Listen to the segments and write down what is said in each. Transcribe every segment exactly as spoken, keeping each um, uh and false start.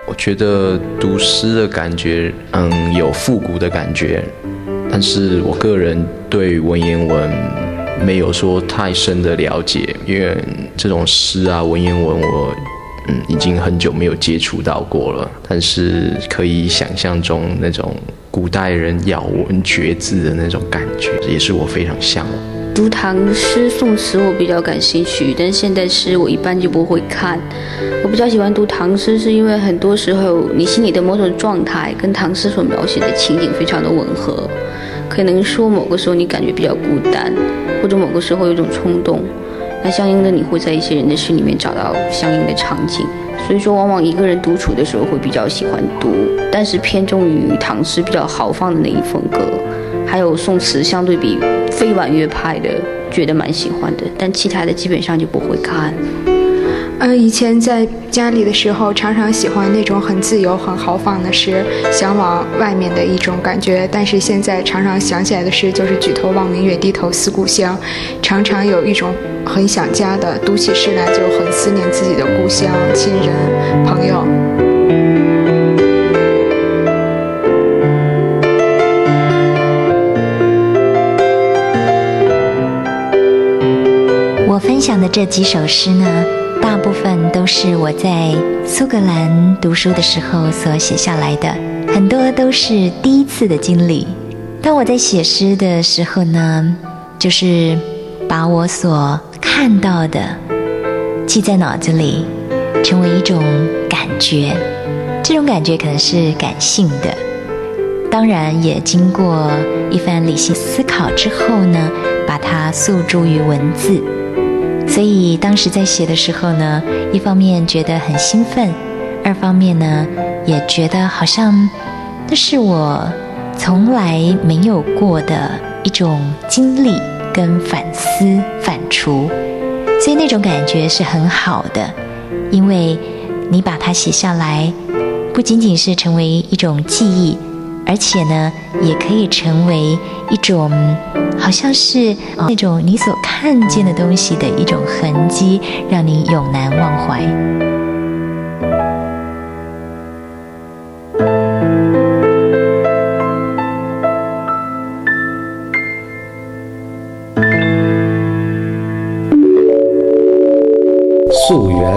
我觉得读诗的感觉，嗯，有复古的感觉，但是我个人对文言文没有说太深的了解，因为这种诗啊、文言文我嗯已经很久没有接触到过了。但是可以想象中那种古代人咬文嚼字的那种感觉，也是我非常向往。 读唐诗宋词我比较感兴趣，但现代诗我一般就不会看。我比较喜欢读唐诗，是因为很多时候你心里的某种状态跟唐诗所描写的情景非常的吻合。可能说某个时候你感觉比较孤单，或者某个时候有一种冲动，那相应的你会在一些人的诗里面找到相应的场景。所以说往往一个人独处的时候会比较喜欢读，但是偏重于唐诗比较豪放的那一风格，还有宋词相对比非婉约派的觉得蛮喜欢的，但其他的基本上就不会看。 呃，以前在家里的时候，常常喜欢那种很自由、很豪放的诗，向往外面的一种感觉。但是现在常常想起来的诗，就是举头望明月，低头思故乡，常常有一种很想家的，读起诗来就很思念自己的故乡、亲人、朋友。 我分享的这几首诗呢，大部分都是我在苏格兰读书的时候所写下来的，很多都是第一次的经历。当我在写诗的时候呢，就是把我所看到的记在脑子里，成为一种感觉。这种感觉可能是感性的，当然也经过一番理性思考之后呢，把它诉诸于文字。所以当时在写的时候呢，一方面觉得很兴奋，二方面呢也觉得好像那是我从来没有过的一种经历跟反思反刍，所以那种感觉是很好的。因为你把它写下来，不仅仅是成为一种记忆，而且呢也可以成为一种好像是那种你所看见的东西的一种痕迹，让你永难忘怀。 溯源，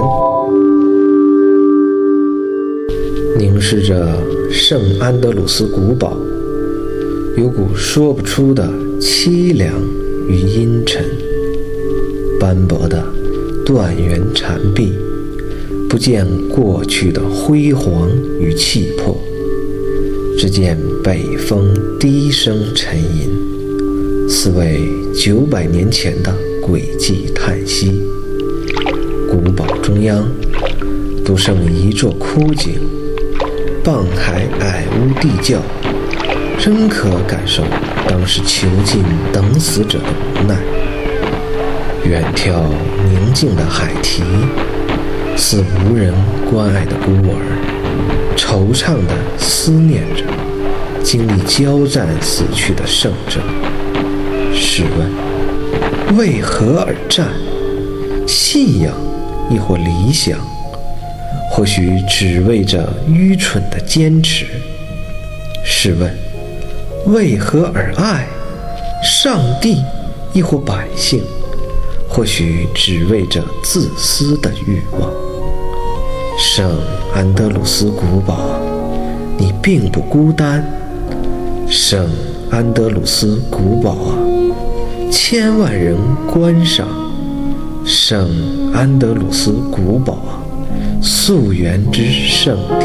凝视着圣安德鲁斯古堡，有股说不出的凄凉与阴沉。斑驳的断垣残壁，不见过去的辉煌与气魄，只见北风低声沉吟，似为九百年前的诡计叹息。古堡中央独剩一座枯井，傍海矮屋地窖，真可感受当时囚禁等死者的无奈。远眺宁静的海堤，似无人关爱的孤儿，惆怅地思念着经历交战死去的圣者。试问，为何而战？信仰亦或理想，或许只为着愚蠢的坚持。试问，为何而爱？上帝亦或百姓，或许只为着自私的欲望。圣安德鲁斯古堡，你并不孤单。圣安德鲁斯古堡啊，千万人观赏。圣安德鲁斯古堡啊，溯源之圣地。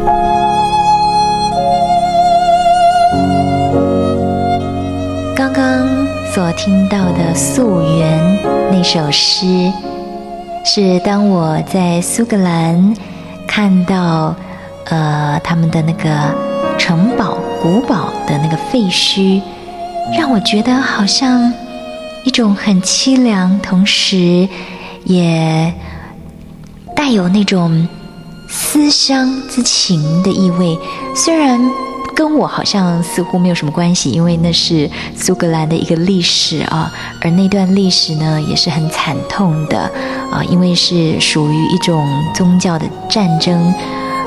刚刚所听到的《溯源》那首诗，是当我在苏格兰看到呃他们的那个城堡古堡的那个废墟，让我觉得好像一种很凄凉，同时也带有那种思乡之情的意味。虽然跟我好像似乎没有什么关系，因为那是苏格兰的一个历史啊，而那段历史呢也是很惨痛的啊，因为是属于一种宗教的战争，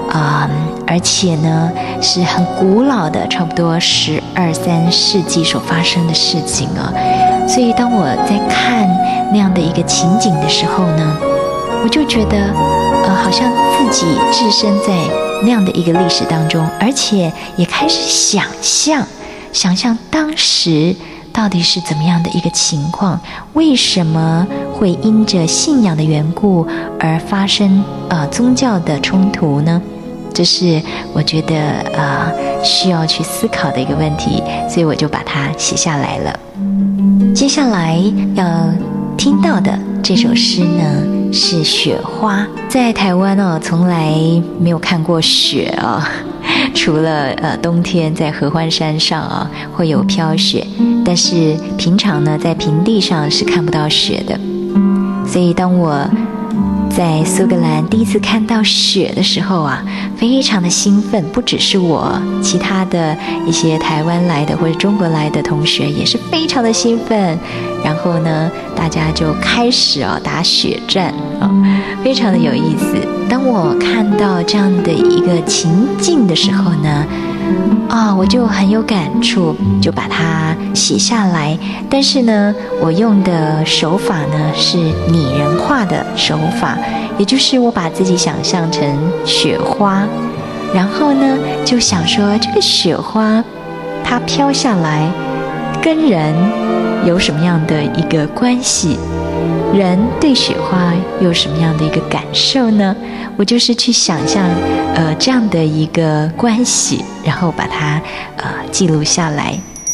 啊、嗯，而且呢是很古老的，差不多十二三世纪所发生的事情啊。所以当我在看那样的一个情景的时候呢，我就觉得，呃，好像自己置身在那样的一个历史当中，而且也开始想象，想象当时到底是怎么样的一个情况，为什么会因着信仰的缘故而发生呃宗教的冲突呢？这是我觉得呃需要去思考的一个问题，所以我就把它写下来了。接下来要听到的这首诗呢是雪花。在台湾哦，从来没有看过雪哦，除了呃冬天在合欢山上啊、哦、会有飘雪，但是平常呢在平地上是看不到雪的。所以当我在苏格兰第一次看到雪的时候啊，非常的兴奋，不只是我，其他的一些台湾来的或者中国来的同学也是非常的兴奋。然后呢，大家就开始啊打雪战啊，非常的有意思。当我看到这样的一个情境的时候呢，啊，我就很有感触，就把它写下来。但是呢，我用的手法呢是拟人化的手法，也就是我把自己想象成雪花，然后呢就想说这个雪花它飘下来跟人有什么样的一个关系，人对雪花有什么样的一个感受呢？我就是去想象呃这样的一个关系，然后把它呃记录下来。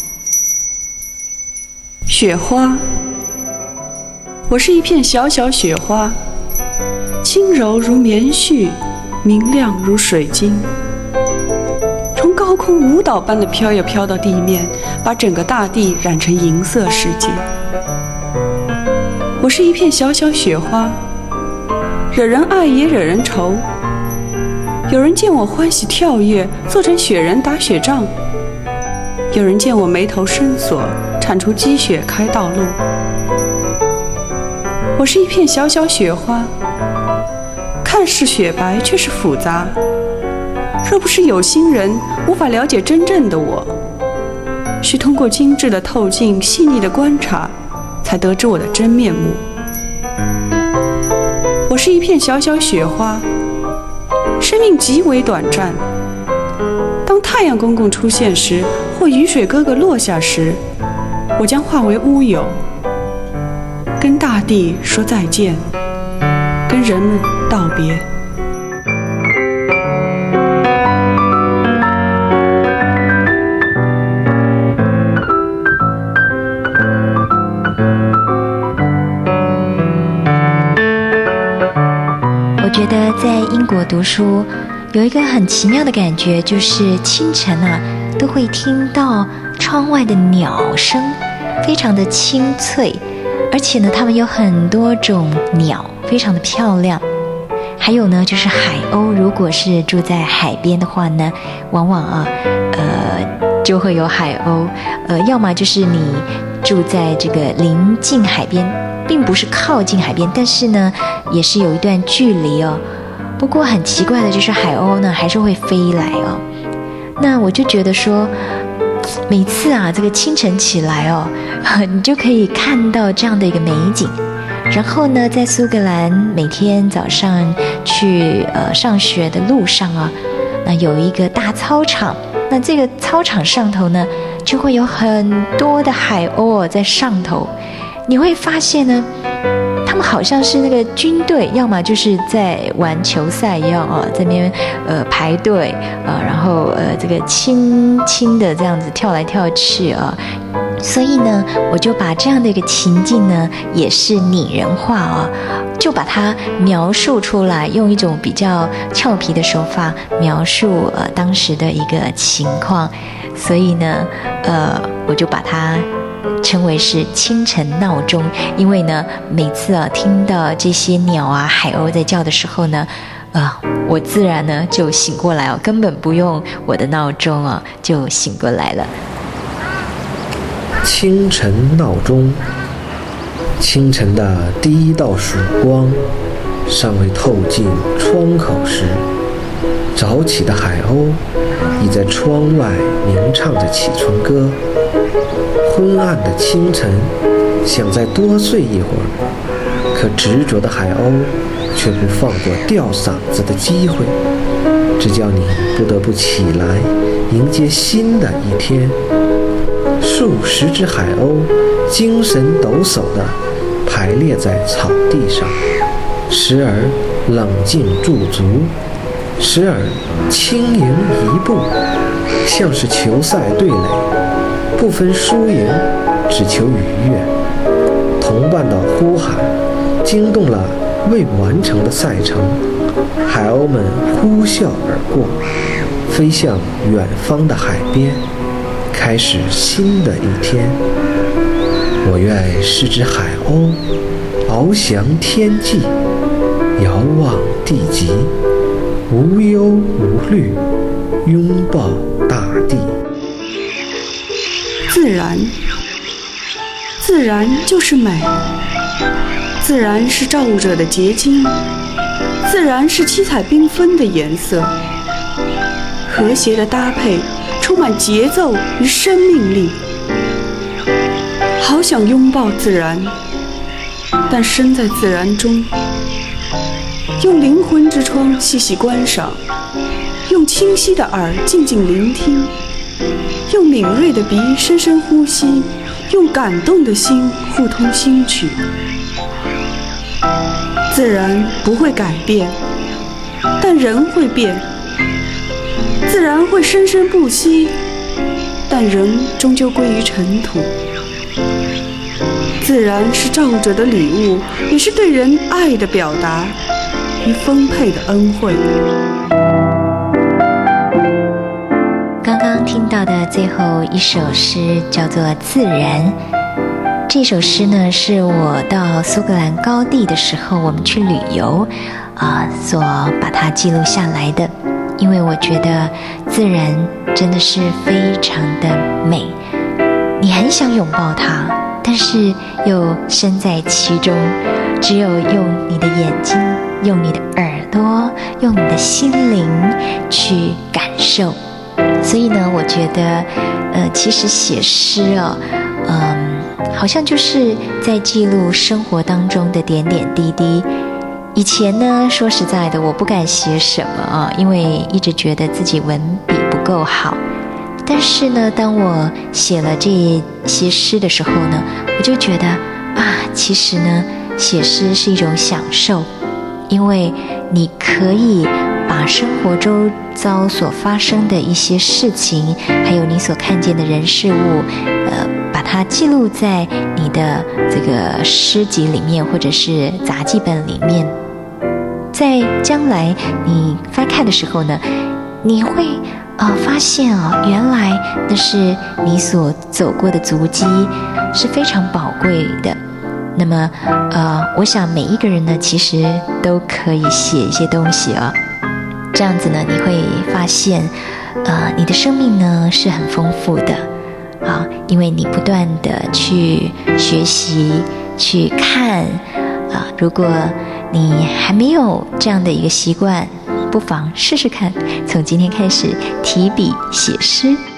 雪花，我是一片小小雪花，轻柔如棉絮，明亮如水晶，从高空舞蹈般的飘呀飘到地面，把整个大地染成银色世界。我是一片小小雪花，惹人爱也惹人愁。有人见我欢喜跳跃，做成雪人打雪仗；有人见我眉头深锁，铲除积雪开道路。我是一片小小雪花，看似雪白，却是复杂。若不是有心人，无法了解真正的我，需通过精致的透镜、细腻的观察，才得知我的真面目。我是一片小小雪花，生命极为短暂。当太阳公公出现时，或雨水哥哥落下时，我将化为乌有，跟大地说再见，跟人们道别。 我觉得在英国读书有一个很奇妙的感觉，就是清晨啊都会听到窗外的鸟声，非常的清脆，而且呢它们有很多种鸟，非常的漂亮。还有呢就是海鸥，如果是住在海边的话呢，往往啊呃就会有海鸥，呃要么就是你住在这个临近海边，并不是靠近海边，但是呢也是有一段距离哦。不过很奇怪的就是海鸥呢还是会飞来哦。那我就觉得说每次啊这个清晨起来哦，你就可以看到这样的一个美景。然后呢在苏格兰每天早上去呃上学的路上啊，那有一个大操场，那这个操场上头呢就会有很多的海鸥在上头。你会发现呢他们好像是那个军队，要么就是在玩球赛一样啊，在那边呃排队啊，然后呃这个轻轻的这样子跳来跳去啊。所以呢我就把这样的一个情境呢也是拟人化啊，就把它描述出来，用一种比较俏皮的手法描述呃当时的一个情况。所以呢呃我就把它称为是清晨闹钟，因为呢每次啊听到这些鸟啊海鸥在叫的时候呢呃我自然呢就醒过来哦，根本不用我的闹钟啊就醒过来了。 清晨闹钟，清晨的第一道曙光尚未透进窗口时， 早起的海鸥已在窗外鸣唱着起床歌。昏暗的清晨，想再多睡一会儿，可执着的海鸥却不放过吊嗓子的机会，这叫你不得不起来迎接新的一天。数十只海鸥精神抖擞地排列在草地上，时而冷静驻足，时而轻盈一步，像是球赛对垒，不分输赢，只求愉悦。同伴的呼喊惊动了未完成的赛程，海鸥们呼啸而过，飞向远方的海边，开始新的一天。我愿是只海鸥，翱翔天际，遥望地极，无忧无虑，拥抱大地。 自然，自然就是美，自然是造物者的结晶，自然是七彩缤纷的颜色，和谐的搭配，充满节奏与生命力。好想拥抱自然，但身在自然中，用灵魂之窗细细观赏，用清晰的耳静静聆听，用敏锐的鼻深深呼吸，用感动的心互通心曲。自然不会改变，但人会变；自然会生生不息，但人终究归于尘土。自然是造物者的礼物，也是对人爱的表达与丰沛的恩惠。 刚刚听到的最后一首诗叫做《自然》。这首诗呢，是我到苏格兰高地的时候，我们去旅游啊、呃，所把它记录下来的。因为我觉得自然真的是非常的美，你很想拥抱它，但是又身在其中，只有用你的眼睛，用你的耳朵，用你的心灵去感受。所以呢，我觉得，呃，其实写诗啊，嗯，好像就是在记录生活当中的点点滴滴。以前呢，说实在的，我不敢写什么啊，因为一直觉得自己文笔不够好。但是呢，当我写了这些诗的时候呢，我就觉得啊，其实呢，写诗是一种享受，因为你可以把生活周遭所发生的一些事情，还有你所看见的人事物，呃，把它记录在你的这个诗集里面，或者是杂记本里面。在将来你翻看的时候呢，你会呃发现啊、哦，原来那是你所走过的足迹，是非常宝贵的。那么呃，我想每一个人呢，其实都可以写一些东西啊、哦，这样子呢，你会发现，呃，你的生命呢是很丰富的啊，因为你不断的去学习、去看啊。如果你还没有这样的一个习惯，不妨试试看，从今天开始提笔写诗。